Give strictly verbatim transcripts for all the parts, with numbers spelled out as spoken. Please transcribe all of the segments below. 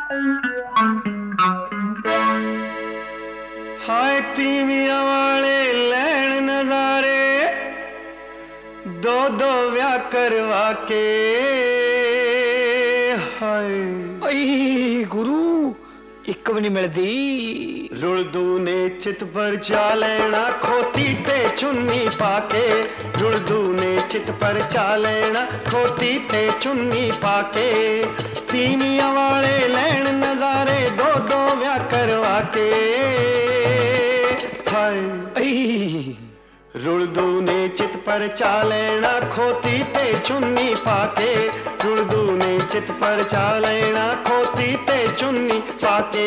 हाय तीवियां वाले लैन नजारे दो दो व्याह करवा के। हाय गुरु एक भी नहीं मिलती। रुलदू ने चित पर चा लेना खोती ते चुन्नी पाके। रुलदू ने चित पर चा लेना खोती ते चुन्नी पाके। तीवियां वाले लैन नजारे दो दो व्याह करवा के। हाय रुलदू ने चित पर चा लेना खोती ते चुन्नी पाके। रुलदू ने चित पर चा लेना खोती ते चुन्नी पाके।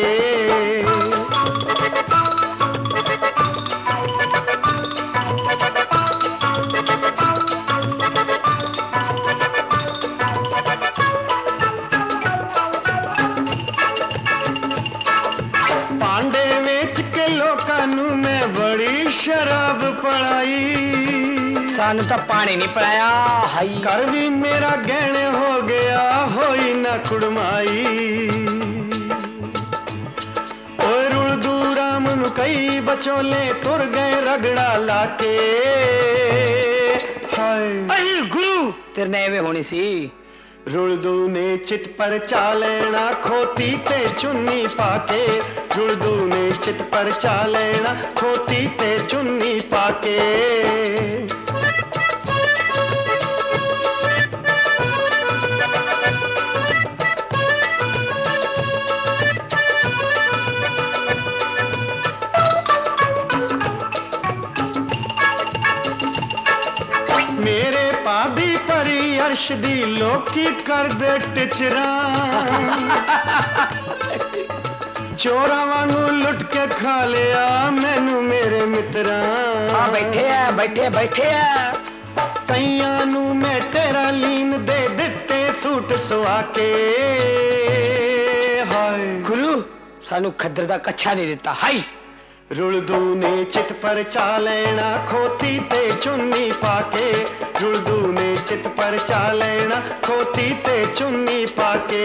पांडे वेच के लोकां नू मैं बड़ी शराब पड़ाई। सानू तो पानी नहीं पड़ाया। हाई कर भी मेरा गहने हो गया होई ना कुड़माई। ओए रुलदू राम नू कई बचोले तुर गए रगड़ा लाके। हाय गुरु तेरे ने एवे होनी सी। रुलदू ने चित पर चा लेना खोती ते चुन्नी पाके। रुलदू ने चित पर चा लेना खोती ते चुन्नी पाके। मेरे पादी परी अर्श दी लोकी कर दे टिचरा। चोरा वांगू लुट के खा लिया मैनू मेरे मित्रा। हाँ बैठे है बैठे बैठे है। कईयां नू मैं तेरा लीन दे दिते सूट सुआ के। हाय गुरु सानू खद्दर दा कच्छा नहीं दिता। हाई रुलदू ने चित पर चा लेना खोती ते चुन्नी पाके। रुलदू ने चित पर चा लेना खोती ते चुन्नी पाके।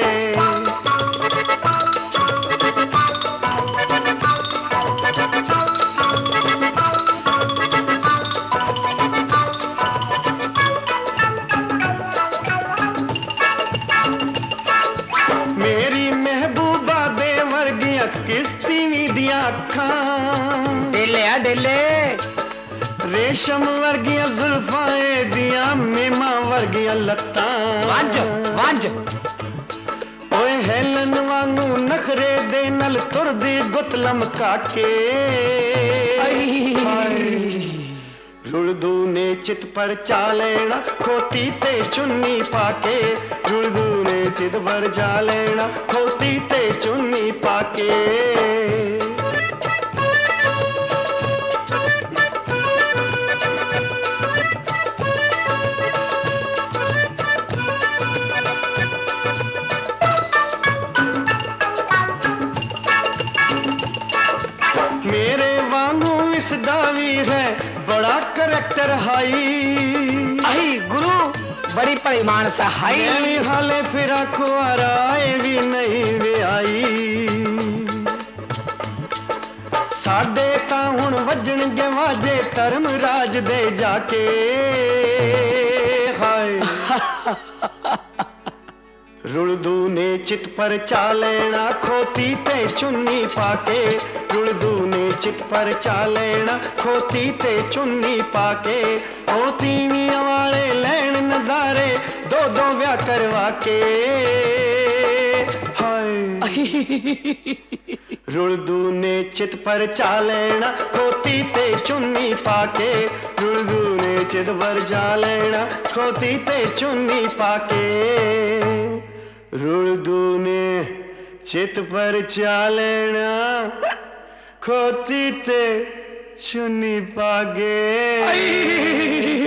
मेरी महबूबा दे वर्गियां किस्ती वी दियां अखां। डेले आ डेले रेशम वर्गियां जुल्फाए दियां मेमा वर्गियां लत्तां। वांज वांज ओए हेलन वांगू नखरे दे नल तुरदी गुतलम काके। रुलदू ने चित पर चा लेना खोती ते चुन्नी पाके। रुलदू ने चित पर चा लेना खोती ते चुन्नी पाके। मेरे वांगू इस दावी है बड़ा करैक्टर हाई। आई गुरु बड़ी परिमाण सा हाई। मेरी हाले फिरा कुआरा भी नहीं वे आई। साडे तां हुण वजणगे वाजे धर्म राज दे जाके। हाय रुलदू ने चित पर चा लेना खोती ते चुन्नी पाके। रुलदू ने चित पर चा लेना खोती ते चुन्नी पाके। ओ तीवियां वाले लैन नजारे दो दो व्याह करवा के। हाय रुलदू ने चित पर चा लेना खोती ते चुन्नी पाके। रुलदू ने चित पर चा लेना खोती ते चुन्नी पाके। रुलदू ने चित पर चा लेना खोती ते चुन्नी पाके।